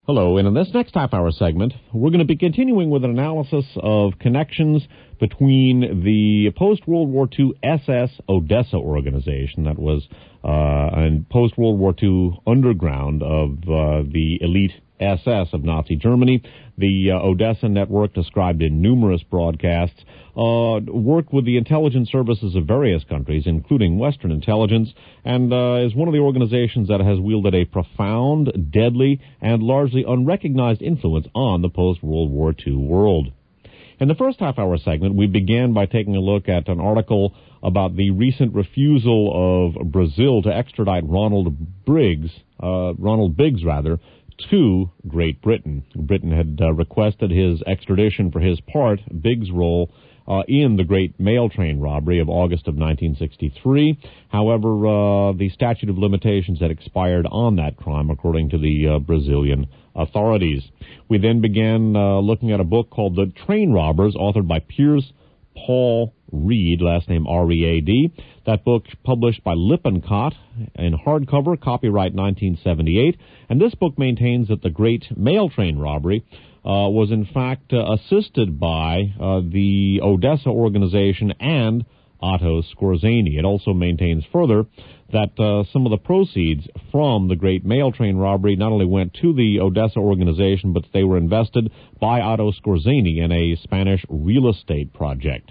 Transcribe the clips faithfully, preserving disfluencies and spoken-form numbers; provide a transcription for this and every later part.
Hello, and in this next half-hour segment, we're going to be continuing with an analysis of connections between the post-World War Two S S Odessa organization that was uh, a post-World War Two underground of uh, the elite S S of Nazi Germany. The uh, Odessa network, described in numerous broadcasts, uh, worked with the intelligence services of various countries, including Western intelligence, and uh, is one of the organizations that has wielded a profound, deadly, and largely unrecognized influence on the post-World War Two world. In the first half-hour segment, we began by taking a look at an article about the recent refusal of Brazil to extradite Ronald Briggs, uh, Ronald Biggs, rather, to Great Britain. Britain had uh, requested his extradition for his part, Biggs' role, uh, in the Great Mail Train robbery of August of nineteen sixty-three. However, uh, the statute of limitations had expired on that crime, according to the uh, Brazilian authorities. We then began uh, looking at a book called The Train Robbers, authored by Piers Paul Reed, last name R E A D. That book published by Lippincott in hardcover, copyright nineteen seventy-eight. And this book maintains that the Great Mail Train robbery uh, was in fact uh, assisted by uh, the Odessa organization and Otto Skorzeny. It also maintains further that uh, some of the proceeds from the Great Mail Train robbery not only went to the Odessa organization, but they were invested by Otto Skorzeny in a Spanish real estate project.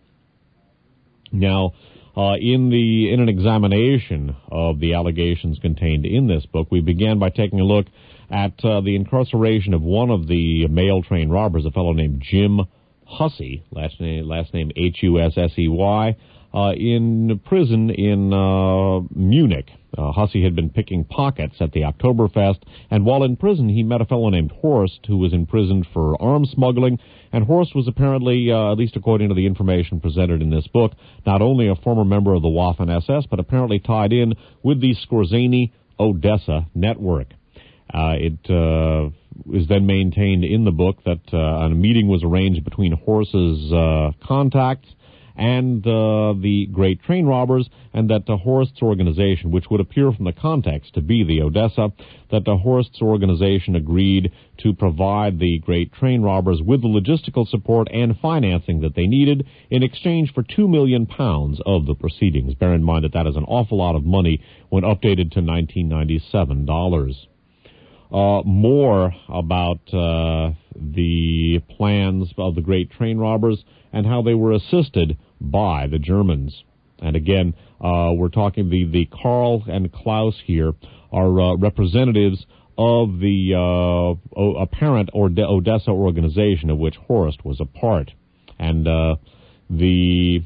Now, uh, in the in an examination of the allegations contained in this book, we began by taking a look at uh, the incarceration of one of the mail train robbers, a fellow named Jim Hussey, last name, last name H U S S E Y, uh, in prison in uh, Munich. Uh, Hussey had been picking pockets at the Oktoberfest, and while in prison, he met a fellow named Horst, who was imprisoned for arms smuggling, and Horst was apparently, uh, at least according to the information presented in this book, not only a former member of the Waffen S S, but apparently tied in with the Skorzeny Odessa network. Uh, it uh, is then maintained in the book that uh, a meeting was arranged between Horst's uh, contacts and uh, the Great Train Robbers, and that the Horst's organization, which would appear from the context to be the Odessa, that the Horst's organization agreed to provide the Great Train Robbers with the logistical support and financing that they needed in exchange for two million pounds of the proceedings. Bear in mind that that is an awful lot of money when updated to nineteen ninety-seven dollars. Uh, more about uh, the plans of the Great Train Robbers and how they were assisted by the Germans. And again, uh, we're talking the, the Karl and Klaus here are uh, representatives of the uh, o- apparent Ode- Odessa organization of which Horst was a part. And uh, the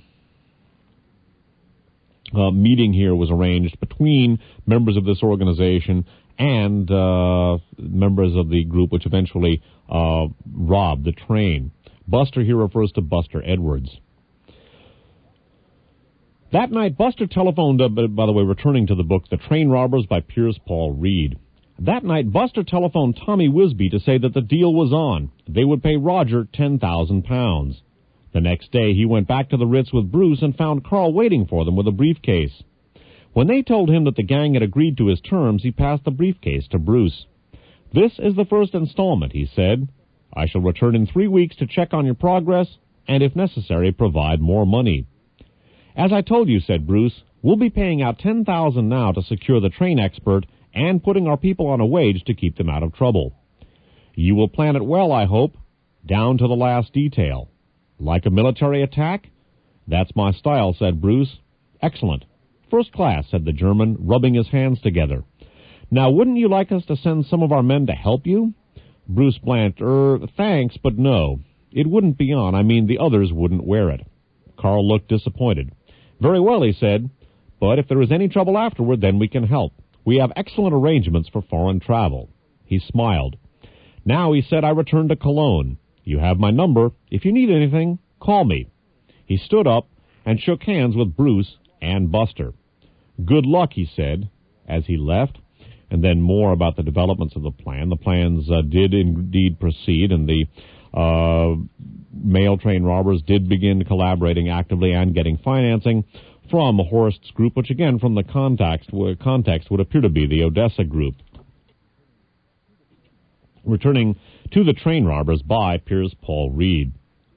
uh, meeting here was arranged between members of this organization and uh, members of the group which eventually uh, robbed the train. Buster here refers to Buster Edwards. That night, Buster telephoned, uh, by the way, returning to the book, The Train Robbers by Piers Paul Reed. That night, Buster telephoned Tommy Wisby to say that the deal was on. They would pay Roger ten thousand pounds. The next day, he went back to the Ritz with Bruce and found Carl waiting for them with a briefcase. When they told him that the gang had agreed to his terms, he passed the briefcase to Bruce. "This is the first installment," he said. "I shall return in three weeks to check on your progress and, if necessary, provide more money." "As I told you," said Bruce, "we'll be paying out ten thousand dollars now to secure the train expert and putting our people on a wage to keep them out of trouble. You will plan it well, I hope, down to the last detail. Like a military attack?" "That's my style," said Bruce. "Excellent. First class," said the German, rubbing his hands together. "Now, wouldn't you like us to send some of our men to help you?" Bruce blanched. Er, thanks, but no. It wouldn't be on. I mean, the others wouldn't wear it. Carl looked disappointed. "Very well," he said, "but if there is any trouble afterward, then we can help. We have excellent arrangements for foreign travel." He smiled. "Now," he said, "I return to Cologne. You have my number. If you need anything, call me." He stood up and shook hands with Bruce and Buster. "Good luck," he said, as he left. And then more about the developments of the plan. The plans uh, did indeed proceed, and the uh, mail train robbers did begin collaborating actively and getting financing from Horst's group, which again, from the context, context would appear to be the Odessa group. returning to the train robbers by Piers Paul Reed.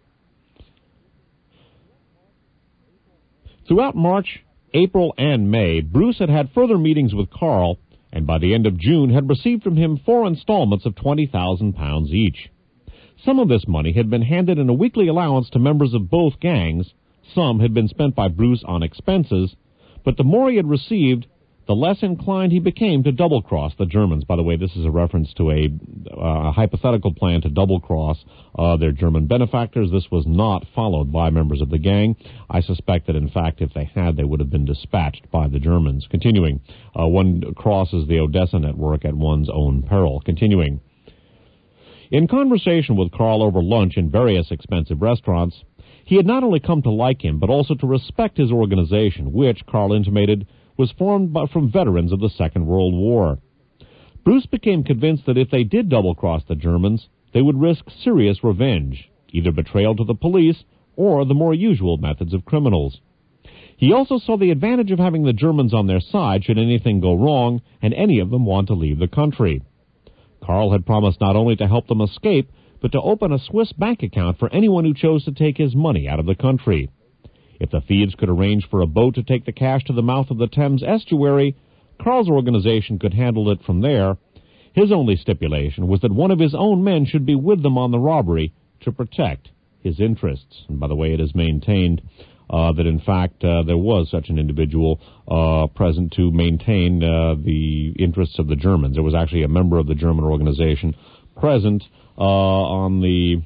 Throughout March, April, and May, Bruce had had further meetings with Carl, and by the end of June had received from him four installments of twenty thousand pounds each. Some of this money had been handed in a weekly allowance to members of both gangs, some had been spent by Bruce on expenses, but the more he had received, the less inclined he became to double-cross the Germans. By the way, this is a reference to a, uh, a hypothetical plan to double-cross uh, their German benefactors. This was not followed by members of the gang. I suspect that, in fact, if they had, they would have been dispatched by the Germans. Continuing, uh, one crosses the Odessa network at one's own peril. Continuing. In conversation with Carl over lunch in various expensive restaurants, he had not only come to like him, but also to respect his organization, which, Carl intimated, was formed by, from veterans of the Second World War. Bruce became convinced that if they did double-cross the Germans, they would risk serious revenge, either betrayal to the police or the more usual methods of criminals. He also saw the advantage of having the Germans on their side should anything go wrong and any of them want to leave the country. Carl had promised not only to help them escape, but to open a Swiss bank account for anyone who chose to take his money out of the country. If the thieves could arrange for a boat to take the cash to the mouth of the Thames estuary, Carl's organization could handle it from there. His only stipulation was that one of his own men should be with them on the robbery to protect his interests. And by the way, it is maintained uh, that, in fact, uh, there was such an individual uh, present to maintain uh, the interests of the Germans. There was actually a member of the German organization present uh, on the...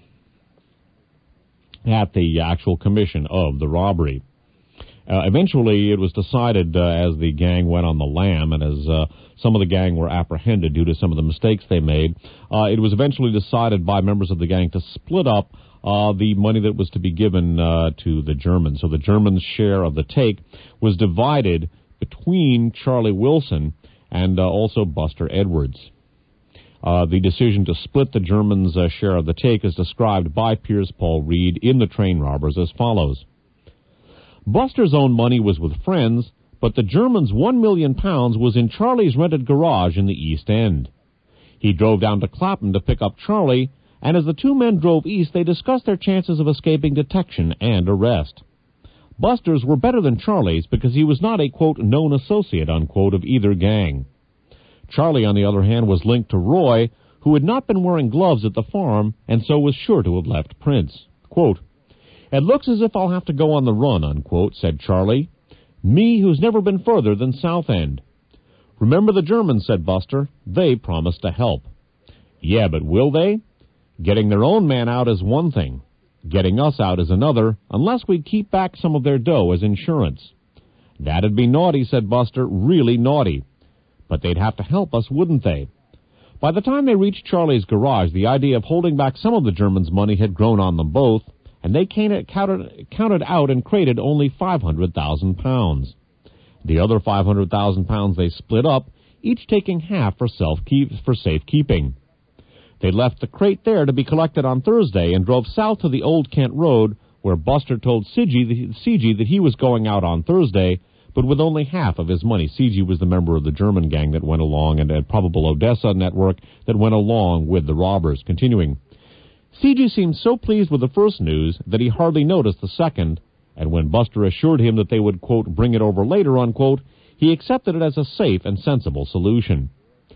at the actual commission of the robbery. Uh, eventually, it was decided uh, as the gang went on the lam and as uh, some of the gang were apprehended due to some of the mistakes they made, uh, it was eventually decided by members of the gang to split up uh, the money that was to be given uh, to the Germans. So the Germans' share of the take was divided between Charlie Wilson and uh, also Buster Edwards. Uh, the decision to split the Germans' uh, share of the take is described by Piers Paul Reed in The Train Robbers as follows. Buster's own money was with friends, but the Germans' one million pounds was in Charlie's rented garage in the East End. He drove down to Clapham to pick up Charlie, and as the two men drove east, they discussed their chances of escaping detection and arrest. Buster's were better than Charlie's because he was not a, quote, known associate, unquote, of either gang. Charlie, on the other hand, was linked to Roy, who had not been wearing gloves at the farm, and so was sure to have left prints. Quote, "It looks as if I'll have to go on the run," unquote, said Charlie. "Me, who's never been further than Southend." "Remember the Germans," said Buster. "They promised to help." "Yeah, but will they? Getting their own man out is one thing. Getting us out is another, unless we keep back some of their dough as insurance." "That'd be naughty," said Buster, "really naughty. But they'd have to help us, wouldn't they?" By the time they reached Charlie's garage, the idea of holding back some of the Germans' money had grown on them both, and they counted, counted out and crated only five hundred thousand pounds. The other five hundred thousand pounds they split up, each taking half for, self keep, for safekeeping. They left the crate there to be collected on Thursday and drove south to the Old Kent Road, where Buster told C G that he was going out on Thursday, but with only half of his money. C G was the member of the German gang that went along and a probable Odessa network that went along with the robbers. Continuing, C G seemed so pleased with the first news that he hardly noticed the second, and when Buster assured him that they would, quote, bring it over later, unquote, he accepted it as a safe and sensible solution.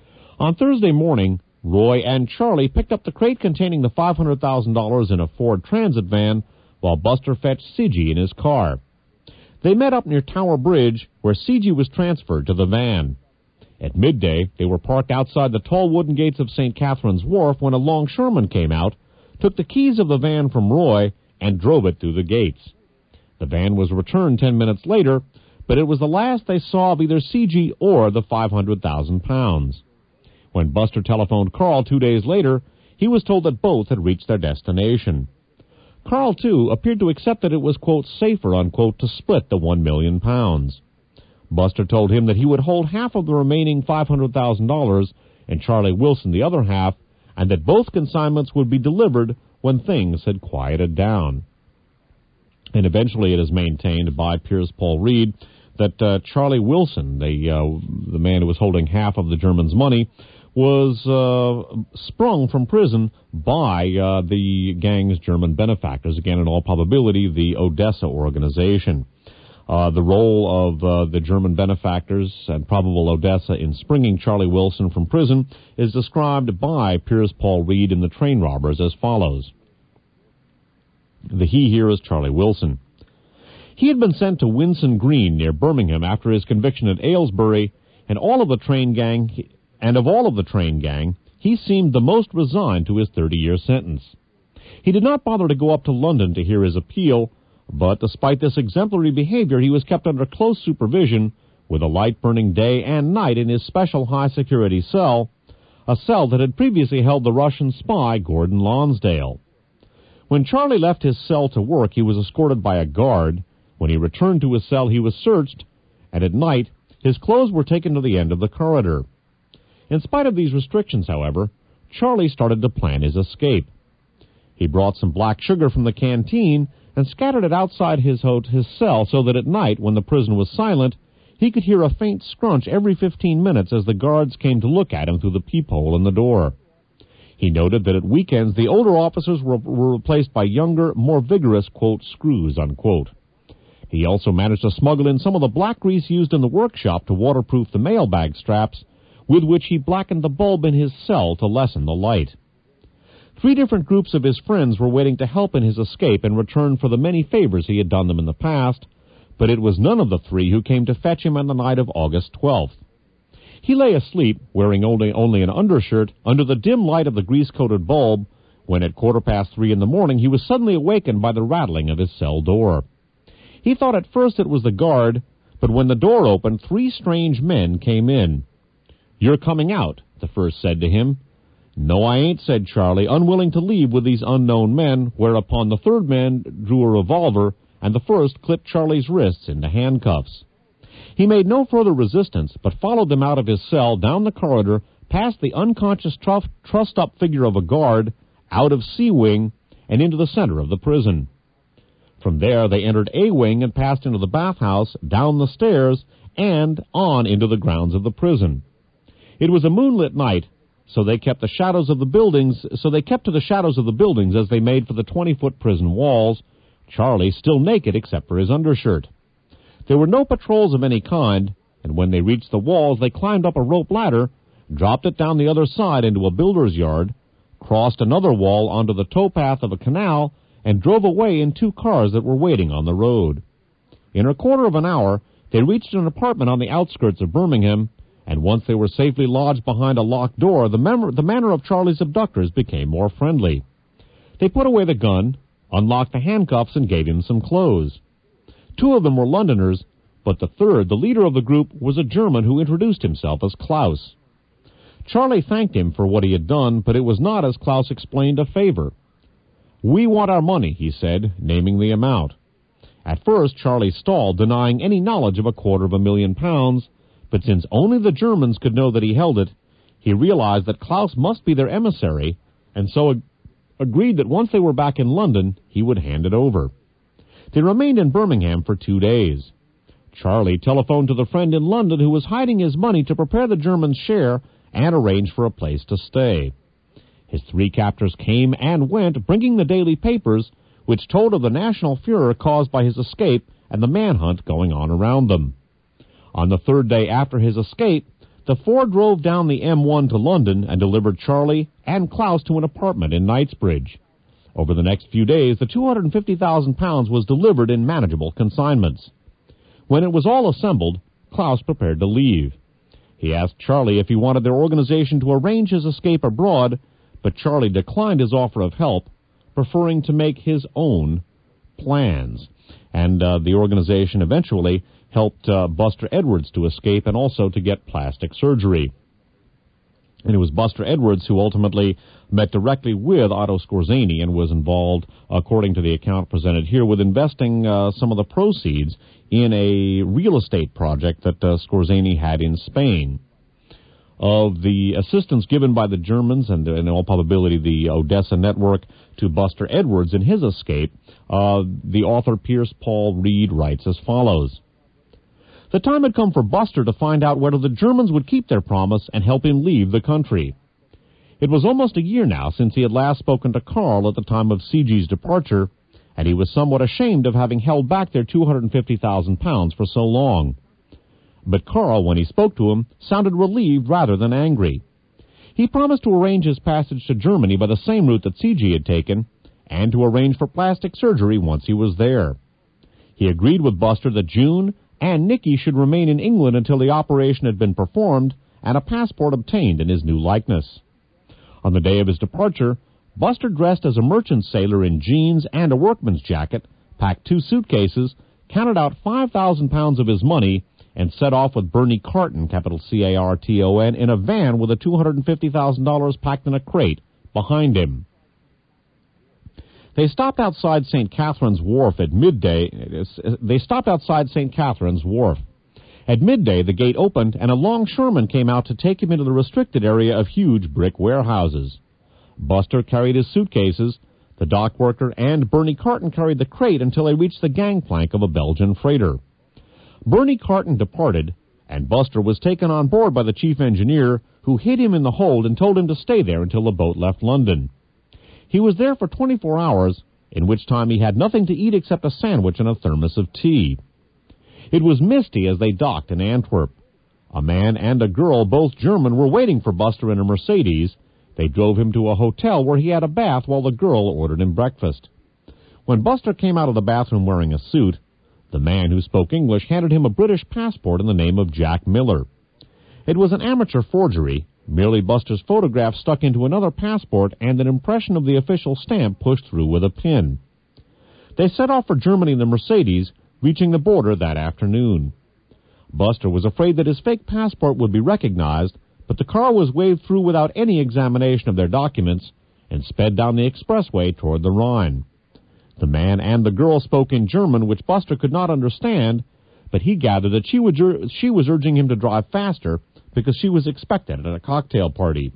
On Thursday morning, Roy and Charlie picked up the crate containing the five hundred thousand dollars in a Ford Transit van, while Buster fetched C G in his car. They met up near Tower Bridge, where C G was transferred to the van. At midday, they were parked outside the tall wooden gates of Saint Catherine's Wharf when a longshoreman came out, took the keys of the van from Roy, and drove it through the gates. The van was returned ten minutes later, but it was the last they saw of either C G or the five hundred thousand pounds. When Buster telephoned Carl two days later, he was told that both had reached their destination. Carl, too, appeared to accept that it was, quote, safer, unquote, to split the one million pounds. Buster told him that he would hold half of the remaining five hundred thousand dollars and Charlie Wilson the other half, and that both consignments would be delivered when things had quieted down. And eventually it is maintained by Piers Paul Reed that uh, Charlie Wilson, the, uh, the man who was holding half of the Germans' money, was uh, sprung from prison by uh, the gang's German benefactors, again, in all probability, the Odessa organization. Uh, the role of uh, the German benefactors and probable Odessa in springing Charlie Wilson from prison is described by Pierce Paul Reed in The Train Robbers as follows. The he here is Charlie Wilson. He had been sent to Winson Green near Birmingham after his conviction at Aylesbury, and all of the train gang, and of all of the train gang, he seemed the most resigned to his thirty-year sentence. He did not bother to go up to London to hear his appeal, but despite this exemplary behavior, he was kept under close supervision, with a light burning day and night in his special high-security cell, a cell that had previously held the Russian spy Gordon Lonsdale. When Charlie left his cell to work, he was escorted by a guard. When he returned to his cell, he was searched, and at night, his clothes were taken to the end of the corridor. In spite of these restrictions, however, Charlie started to plan his escape. He brought some black sugar from the canteen and scattered it outside his, his cell so that at night, when the prison was silent, he could hear a faint scrunch every fifteen minutes as the guards came to look at him through the peephole in the door. He noted that at weekends the older officers were, were replaced by younger, more vigorous, quote, screws, unquote. He also managed to smuggle in some of the black grease used in the workshop to waterproof the mailbag straps, with which he blackened the bulb in his cell to lessen the light. Three different groups of his friends were waiting to help in his escape in return for the many favors he had done them in the past, but it was none of the three who came to fetch him on the night of August twelfth. He lay asleep, wearing only, only an undershirt, under the dim light of the grease-coated bulb, when at quarter past three in the morning he was suddenly awakened by the rattling of his cell door. He thought at first it was the guard, but when the door opened, three strange men came in. "You're coming out," the first said to him. "No, I ain't," said Charlie, unwilling to leave with these unknown men, whereupon the third man drew a revolver, and the first clipped Charlie's wrists into handcuffs. He made no further resistance, but followed them out of his cell, down the corridor, past the unconscious truff, trussed-up figure of a guard, out of C Wing, and into the center of the prison. From there they entered A Wing and passed into the bathhouse, down the stairs, and on into the grounds of the prison. It was a moonlit night, so they kept the shadows of the buildings, so they kept to the shadows of the buildings as they made for the twenty-foot prison walls, Charlie still naked except for his undershirt. There were no patrols of any kind, and when they reached the walls, they climbed up a rope ladder, dropped it down the other side into a builder's yard, crossed another wall onto the towpath of a canal, and drove away in two cars that were waiting on the road. In a quarter of an hour, they reached an apartment on the outskirts of Birmingham, and once they were safely lodged behind a locked door, the, mem- the manner of Charlie's abductors became more friendly. They put away the gun, unlocked the handcuffs, and gave him some clothes. Two of them were Londoners, but the third, the leader of the group, was a German who introduced himself as Klaus. Charlie thanked him for what he had done, but it was not, as Klaus explained, a favor. "We want our money," he said, naming the amount. At first, Charlie stalled, denying any knowledge of a quarter of a million pounds, but since only the Germans could know that he held it, he realized that Klaus must be their emissary, and so ag- agreed that once they were back in London, he would hand it over. They remained in Birmingham for two days. Charlie telephoned to the friend in London who was hiding his money to prepare the Germans' share and arrange for a place to stay. His three captors came and went, bringing the daily papers, which told of the national furor caused by his escape and the manhunt going on around them. On the third day after his escape, the four drove down the M one to London and delivered Charlie and Klaus to an apartment in Knightsbridge. Over the next few days, the two hundred fifty thousand pounds was delivered in manageable consignments. When it was all assembled, Klaus prepared to leave. He asked Charlie if he wanted their organization to arrange his escape abroad, but Charlie declined his offer of help, preferring to make his own plans. And uh, the organization eventually helped uh, Buster Edwards to escape and also to get plastic surgery. And it was Buster Edwards who ultimately met directly with Otto Skorzeny and was involved, according to the account presented here, with investing uh, some of the proceeds in a real estate project that uh, Skorzeny had in Spain. Of the assistance given by the Germans and, in all probability, the Odessa network to Buster Edwards in his escape, uh, the author Pierce Paul Reed writes as follows. The time had come for Buster to find out whether the Germans would keep their promise and help him leave the country. It was almost a year now since he had last spoken to Carl at the time of C G's departure, and he was somewhat ashamed of having held back their two hundred fifty thousand pounds for so long. But Carl, when he spoke to him, sounded relieved rather than angry. He promised to arrange his passage to Germany by the same route that C G had taken, and to arrange for plastic surgery once he was there. He agreed with Buster that June and Nicky should remain in England until the operation had been performed and a passport obtained in his new likeness. On the day of his departure, Buster dressed as a merchant sailor in jeans and a workman's jacket, packed two suitcases, counted out five thousand pounds of his money, and set off with Bernie Carton, capital C A R T O N, in a van with the two hundred fifty thousand dollars packed in a crate behind him. They stopped outside Saint Catherine's Wharf at midday. They stopped outside Saint Catherine's Wharf. At midday, the gate opened, and a longshoreman came out to take him into the restricted area of huge brick warehouses. Buster carried his suitcases, the dock worker and Bernie Carton carried the crate until they reached the gangplank of a Belgian freighter. Bernie Carton departed, and Buster was taken on board by the chief engineer, who hid him in the hold and told him to stay there until the boat left London. He was there for twenty-four hours, in which time he had nothing to eat except a sandwich and a thermos of tea. It was misty as they docked in Antwerp. A man and a girl, both German, were waiting for Buster in a Mercedes. They drove him to a hotel where he had a bath while the girl ordered him breakfast. When Buster came out of the bathroom wearing a suit, the man who spoke English handed him a British passport in the name of Jack Miller. It was an amateur forgery, merely Buster's photograph stuck into another passport and an impression of the official stamp pushed through with a pin. They set off for Germany in the Mercedes, reaching the border that afternoon. Buster was afraid that his fake passport would be recognized, but the car was waved through without any examination of their documents and sped down the expressway toward the Rhine. The man and the girl spoke in German, which Buster could not understand, but he gathered that she, would ur- she was urging him to drive faster because she was expected at a cocktail party.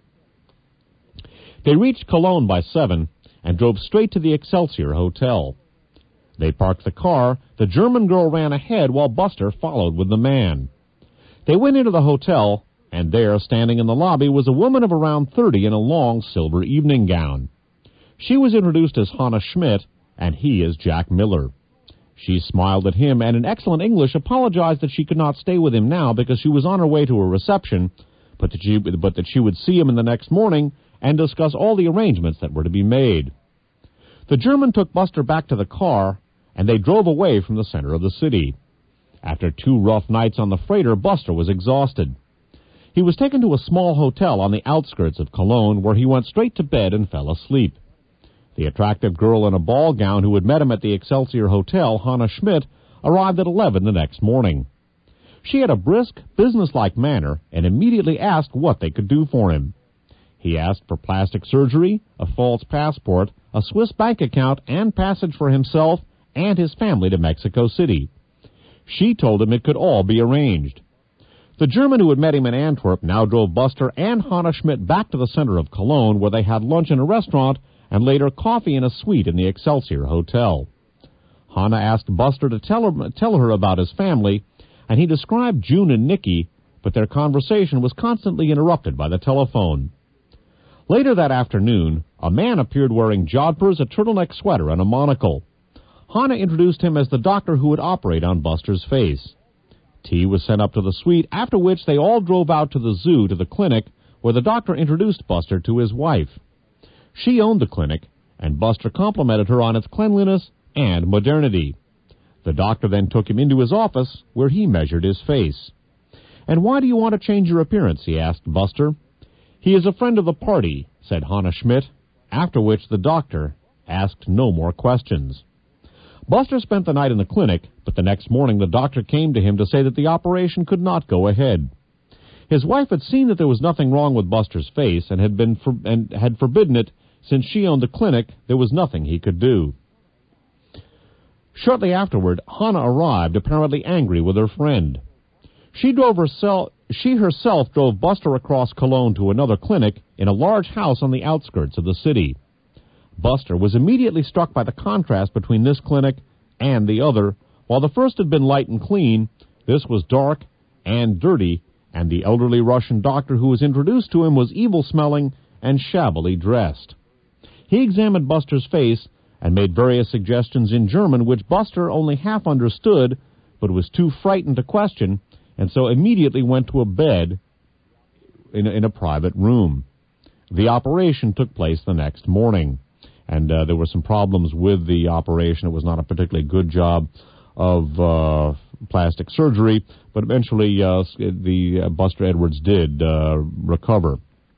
They reached Cologne by seven and drove straight to the Excelsior Hotel. They parked the car. The German girl ran ahead while Buster followed with the man. They went into the hotel, and there, standing in the lobby, was a woman of around thirty in a long silver evening gown. She was introduced as Hannah Schmidt, and he as Jack Miller. She smiled at him and in excellent English apologized that she could not stay with him now because she was on her way to a reception, but that she, but that she would see him in the next morning and discuss all the arrangements that were to be made. The German took Buster back to the car, and they drove away from the center of the city. After two rough nights on the freighter, Buster was exhausted. He was taken to a small hotel on the outskirts of Cologne, where he went straight to bed and fell asleep. The attractive girl in a ball gown who had met him at the Excelsior Hotel, Hannah Schmidt, arrived at eleven the next morning. She had a brisk, businesslike manner and immediately asked what they could do for him. He asked for plastic surgery, a false passport, a Swiss bank account, and passage for himself and his family to Mexico City. She told him it could all be arranged. The German who had met him in Antwerp now drove Buster and Hannah Schmidt back to the center of Cologne, where they had lunch in a restaurant and later coffee in a suite in the Excelsior Hotel. Hannah asked Buster to tell her, tell her about his family, and he described June and Nicky, but their conversation was constantly interrupted by the telephone. Later that afternoon, a man appeared wearing jodhpurs, a turtleneck sweater, and a monocle. Hannah introduced him as the doctor who would operate on Buster's face. Tea was sent up to the suite, after which they all drove out to the zoo to the clinic, where the doctor introduced Buster to his wife. She owned the clinic, and Buster complimented her on its cleanliness and modernity. The doctor then took him into his office, where he measured his face. "And why do you want to change your appearance?" he asked Buster. "He is a friend of the party," said Hannah Schmidt, after which the doctor asked no more questions. Buster spent the night in the clinic, but the next morning the doctor came to him to say that the operation could not go ahead. His wife had seen that there was nothing wrong with Buster's face and had been for, and had forbidden it. Since she owned the clinic, there was nothing he could do. Shortly afterward, Hannah arrived, apparently angry with her friend. She drove herself. She herself drove Buster across Cologne to another clinic in a large house on the outskirts of the city. Buster was immediately struck by the contrast between this clinic and the other. While the first had been light and clean, This was dark and dirty, and the elderly Russian doctor who was introduced to him was evil-smelling and shabbily dressed. He examined Buster's face and made various suggestions in German, which Buster only half understood, but was too frightened to question, and so immediately went to a bed in a, in a private room. The operation took place the next morning, and uh, there were some problems with the operation. It was not a particularly good job of uh, plastic surgery, but eventually uh, the uh, Buster Edwards did uh, recover.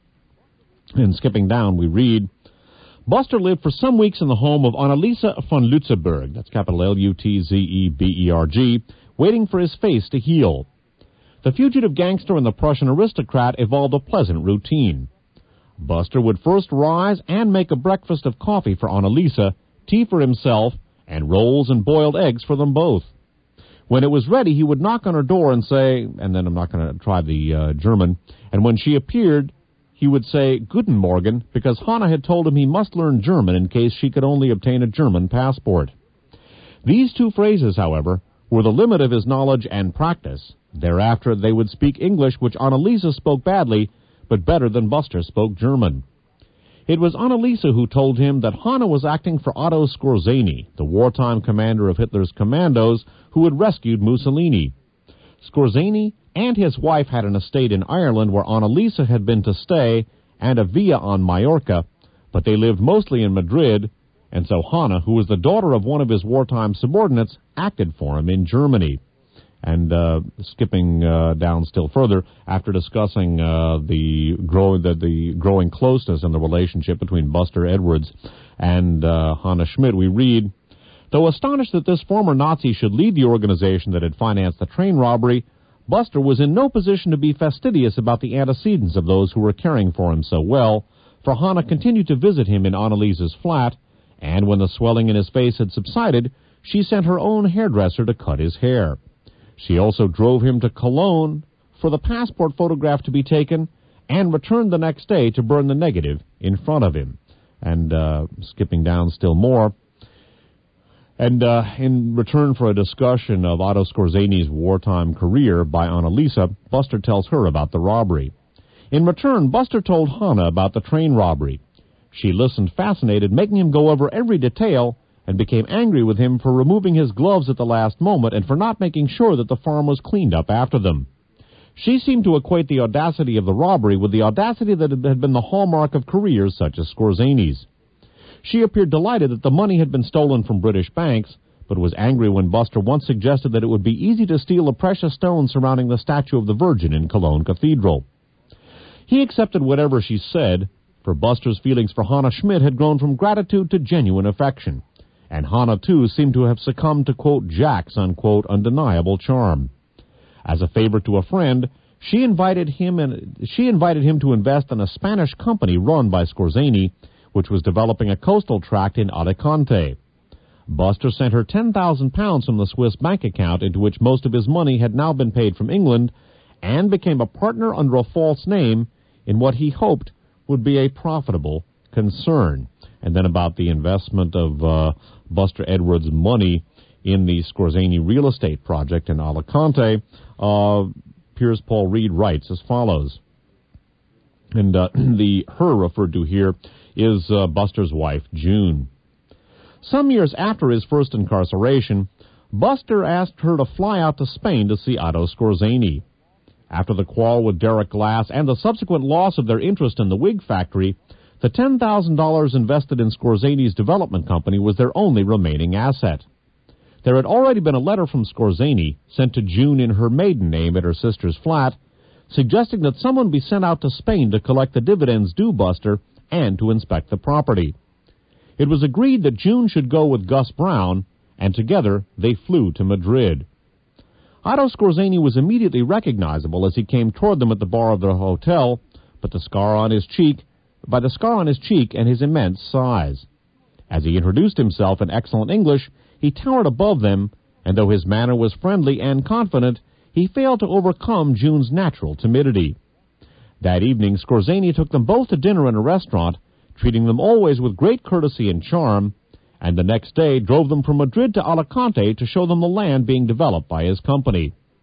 And skipping down, we read, Buster lived for some weeks in the home of Annalisa von Lutzeberg, that's capital L U T Z E B E R G, waiting for his face to heal. The fugitive gangster and the Prussian aristocrat evolved a pleasant routine. Buster would first rise and make a breakfast of coffee for Annalisa, tea for himself, and rolls and boiled eggs for them both. When it was ready, he would knock on her door and say, and then I'm not going to try the uh, German, and when she appeared, he would say, Guten Morgen, because Hannah had told him he must learn German in case she could only obtain a German passport. These two phrases, however, were the limit of his knowledge and practice. Thereafter, they would speak English, which Annalisa spoke badly, but better than Buster spoke German. It was Annalisa who told him that Hannah was acting for Otto Skorzeny, the wartime commander of Hitler's commandos who had rescued Mussolini. Skorzeny and his wife had an estate in Ireland where Annalisa had been to stay and a villa on Majorca, but they lived mostly in Madrid, and so Hannah, who was the daughter of one of his wartime subordinates, acted for him in Germany. And uh, skipping uh, down still further, after discussing uh, the, grow- the, the growing closeness in the relationship between Buster Edwards and uh, Hannah Schmidt, we read, though astonished that this former Nazi should lead the organization that had financed the train robbery, Buster was in no position to be fastidious about the antecedents of those who were caring for him so well, for Hannah continued to visit him in Annalisa's flat, and when the swelling in his face had subsided, she sent her own hairdresser to cut his hair. She also drove him to Cologne for the passport photograph to be taken and returned the next day to burn the negative in front of him. And uh, skipping down still more, and uh, in return for a discussion of Otto Skorzeny's wartime career by Annalisa, Buster tells her about the robbery. In return, Buster told Hannah about the train robbery. She listened fascinated, making him go over every detail, and became angry with him for removing his gloves at the last moment and for not making sure that the farm was cleaned up after them. She seemed to equate the audacity of the robbery with the audacity that had been the hallmark of careers such as Skorzeny's. She appeared delighted that the money had been stolen from British banks, but was angry when Buster once suggested that it would be easy to steal a precious stone surrounding the statue of the Virgin in Cologne Cathedral. He accepted whatever she said, for Buster's feelings for Hannah Schmidt had grown from gratitude to genuine affection, and Hannah, too, seemed to have succumbed to, quote, Jack's, unquote, undeniable charm. As a favor to a friend, she invited him and she invited him to invest in a Spanish company run by Skorzeny, which was developing a coastal tract in Alicante. Buster sent her ten thousand pounds from the Swiss bank account into which most of his money had now been paid from England, and became a partner under a false name in what he hoped would be a profitable concern. And then about the investment of uh, Buster Edwards' money in the Skorzeny real estate project in Alicante, uh, Piers Paul Reed writes as follows. And uh, the her referred to here is uh, Buster's wife, June. Some years after his first incarceration, Buster asked her to fly out to Spain to see Otto Skorzeny. After the quarrel with Derek Glass and the subsequent loss of their interest in the wig factory, the ten thousand dollars invested in Skorzeny's development company was their only remaining asset. There had already been a letter from Skorzeny sent to June in her maiden name at her sister's flat, suggesting that someone be sent out to Spain to collect the dividends due Buster and to inspect the property. It was agreed that June should go with Gus Brown, and together they flew to Madrid. Otto Skorzeny was immediately recognizable as he came toward them at the bar of their hotel, but the scar on his cheek, by the scar on his cheek and his immense size. As he introduced himself in excellent English, he towered above them, and though his manner was friendly and confident, he failed to overcome June's natural timidity. That evening, Skorzeny took them both to dinner in a restaurant, treating them always with great courtesy and charm, and the next day drove them from Madrid to Alicante to show them the land being developed by his company.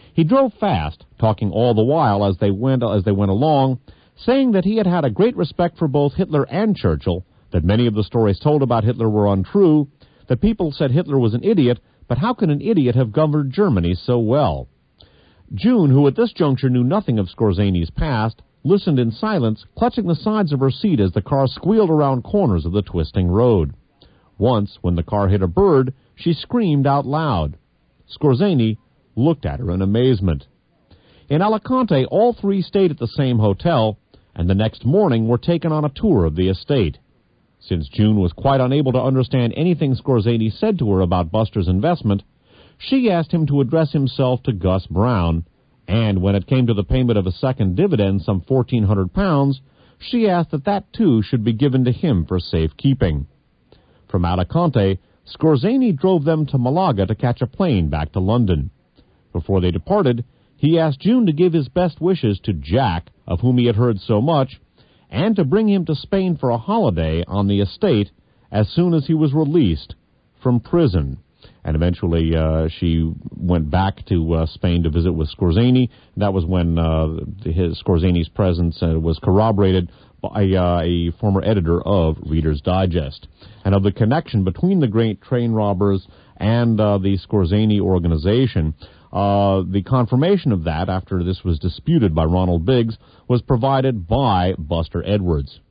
He drove fast, talking all the while as they went as they went along, saying that he had had a great respect for both Hitler and Churchill, that many of the stories told about Hitler were untrue, that people said Hitler was an idiot, but how could an idiot have governed Germany so well? June, who at this juncture knew nothing of Skorzany's past, listened in silence, clutching the sides of her seat as the car squealed around corners of the twisting road. Once, when the car hit a bird, she screamed out loud. Skorzany looked at her in amazement. In Alicante, all three stayed at the same hotel, and the next morning were taken on a tour of the estate. Since June was quite unable to understand anything Skorzany said to her about Buster's investment, she asked him to address himself to Gus Brown, and when it came to the payment of a second dividend, some fourteen hundred pounds, she asked that that too should be given to him for safekeeping. From Alicante, Skorzany drove them to Malaga to catch a plane back to London. Before they departed, he asked June to give his best wishes to Jack, of whom he had heard so much, and to bring him to Spain for a holiday on the estate as soon as he was released from prison. And eventually uh, she went back to uh, Spain to visit with Skorzany. That was when uh, his Skorzany's presence uh, was corroborated by uh, a former editor of Reader's Digest. And of the connection between the great train robbers and uh, the Skorzany organization, uh, the confirmation of that, after this was disputed by Ronald Biggs, was provided by Buster Edwards.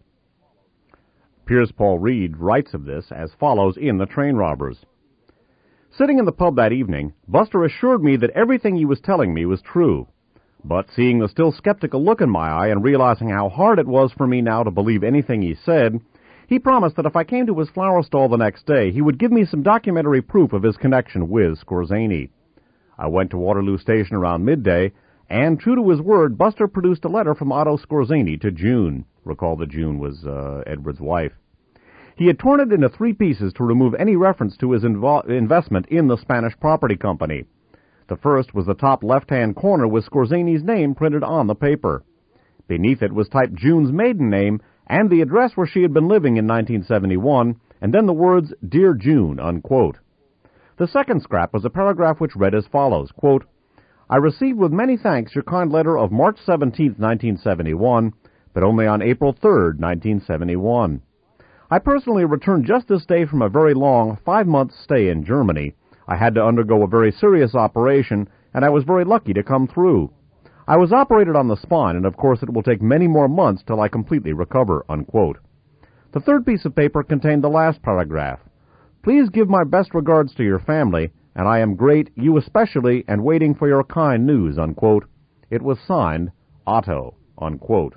Piers Paul Reed writes of this as follows in The Train Robbers. Sitting in the pub that evening, Buster assured me that everything he was telling me was true. But seeing the still skeptical look in my eye and realizing how hard it was for me now to believe anything he said, he promised that if I came to his flower stall the next day, he would give me some documentary proof of his connection with Skorzany. I went to Waterloo Station around midday, and true to his word, Buster produced a letter from Otto Skorzany to June. Recall that June was uh, Edward's wife. He had torn it into three pieces to remove any reference to his invo- investment in the Spanish property company. The first was the top left-hand corner with Skorzany's name printed on the paper. Beneath it was typed June's maiden name and the address where she had been living in nineteen seventy-one, and then the words, Dear June, unquote. The second scrap was a paragraph which read as follows, quote, I received with many thanks your kind letter of March seventeenth, nineteen seventy-one, but only on April third, nineteen seventy-one. I personally returned just this day from a very long, five-month stay in Germany. I had to undergo a very serious operation, and I was very lucky to come through. I was operated on the spine, and of course it will take many more months till I completely recover, unquote. The third piece of paper contained the last paragraph. Please give my best regards to your family, and I am great, you especially, and waiting for your kind news, unquote. It was signed, Otto, unquote.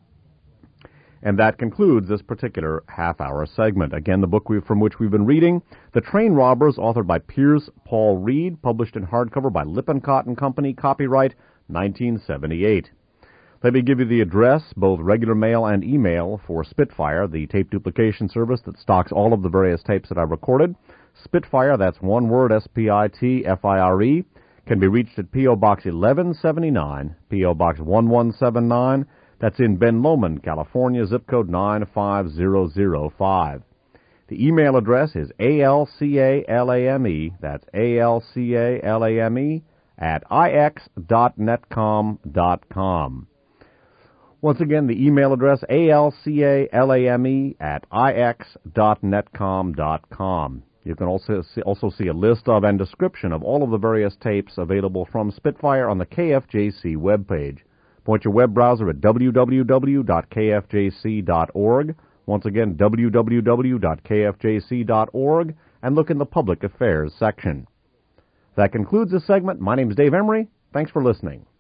And that concludes this particular half-hour segment. Again, the book we, from which we've been reading, The Train Robbers, authored by Piers Paul Reed, published in hardcover by Lippincott and Company, copyright nineteen seventy-eight. Let me give you the address, both regular mail and email, for Spitfire, the tape duplication service that stocks all of the various tapes that I've recorded. Spitfire, that's one word, S P I T F I R E, can be reached at P O. Box eleven seventy-nine, P O. Box one one seven nine, that's in Ben Lomond, California, zip code nine five zero zero five. The email address is A L C A L A M E, that's A L C A L A M E, at I X dot netcom dot com. Once again, the email address, A L C A L A M E, at I X dot netcom dot com. You can also see, also see a list of and description of all of the various tapes available from Spitfire on the K F J C webpage. Point your web browser at w w w dot k f j c dot org. Once again, w w w dot k f j c dot org, and look in the Public Affairs section. That concludes this segment. My name is Dave Emery. Thanks for listening.